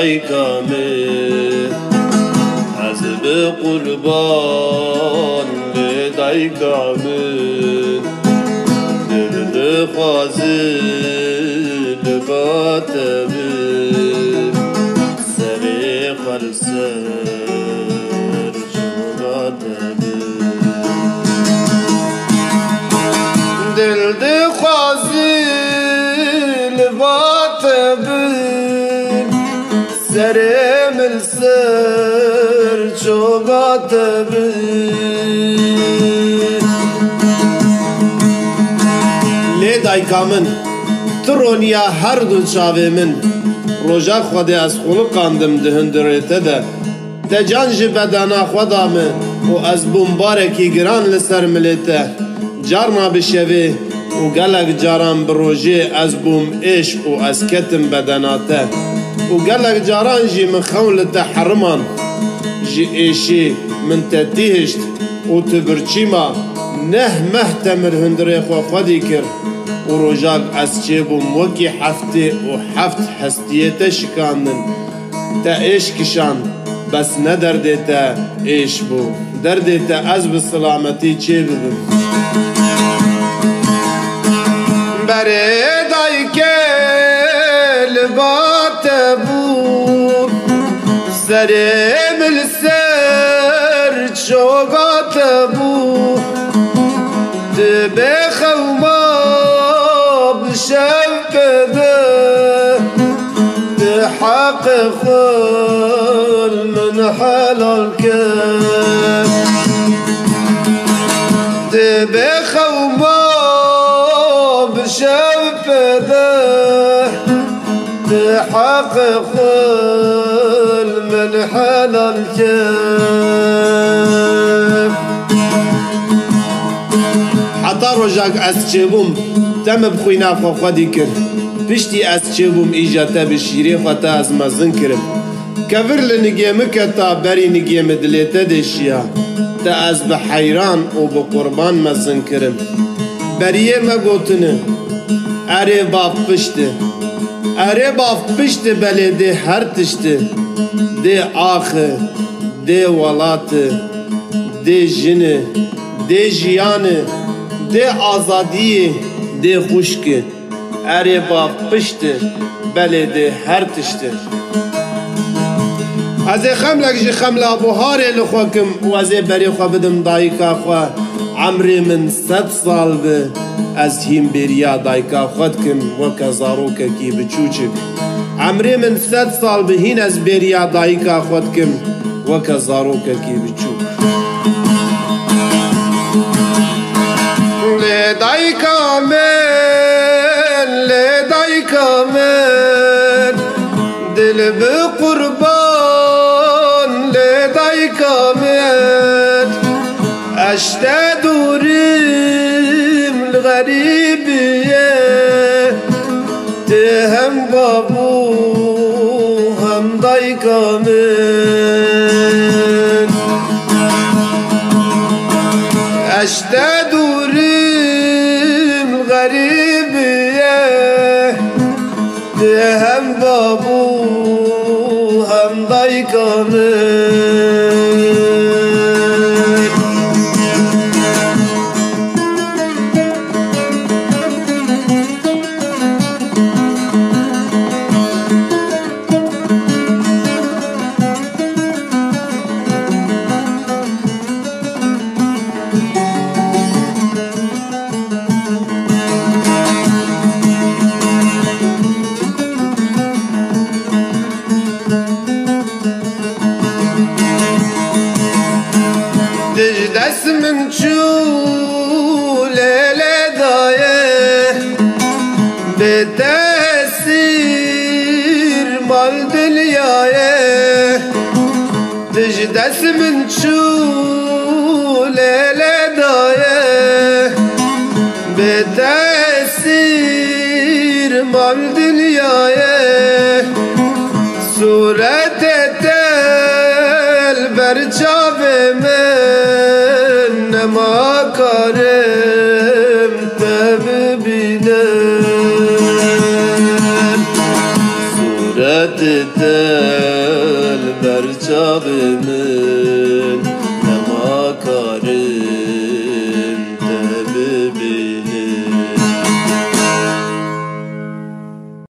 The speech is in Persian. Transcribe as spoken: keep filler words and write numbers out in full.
دایکا من از به قربان دایکا من دل دخوازی لبات من سری خلصر شوقات من دل دخوازی لبات من سری ملسر شوقات من لی دایکا من ترونیا هر دو چاوه من روژا خودی از خلق قاندم دهندریته ده ده جان جی بدانا خدا من و از بومبارکی گران لسر ملیته جارما بشوی و گلک جاران بروژه از بوم ایش و از کتم بداناته و گلک جاران جی من خولت حرمان جی ایشی من تتیهشت و تبرچیما نه مهتمر هندری خو خودی کر و روژاک از چه بوم وکی هفته و هفت هستیت شکاندن تا ایش کشان بس ندرده تا ایش بو درده تا از بسلامتی چه بدم بره دایکه لبات بو سره ملسر شوقات بو دبه خوما بشفده بحق خل من حلال كان دبه خوما بشفده بحق خل من حلال كان حتى رجاك أسجبهم تم بخوينا خو خودی کرد پشتی از چه بوم ایجاته به شیره خواته از مزن کرم کفر لنگیمه کتا بری نگیمه دلیته دشیا تا از به حیران و به قربان مزن کرم بریه مگوتنه اره باف پشته اره باف پشته بله ده هر تشته ده آخه ده ولاته ده جنه ده جیانه ده آزادیه ده خوشکه اره با پشته بله ده هر تشته از خملک جی خملا بوهاره لخوکم و از بری خوا بدم دایکا خوا عمری من صد سال به از هیم بریا دایکا خود کم وکا زاروکا کی بچوچک عمری من صد سال به هین از بریا دایکا خود کم وکا زاروکا کی بچوک لی دایکا من لی دایکا من دل به قربان لی دایکا من اشته دوریم الغریبیه ده هم بابو هم دایکا من اشته دوریم الغریبیه ده هم بابو هم دایکا من دست من چول لدایه به تأثیر مال دلیایه دست من چول لدایه به تأثیر مال دلیایه صورت تل بر چاپ من نما کارم تب بینم صورت تل برچاوی من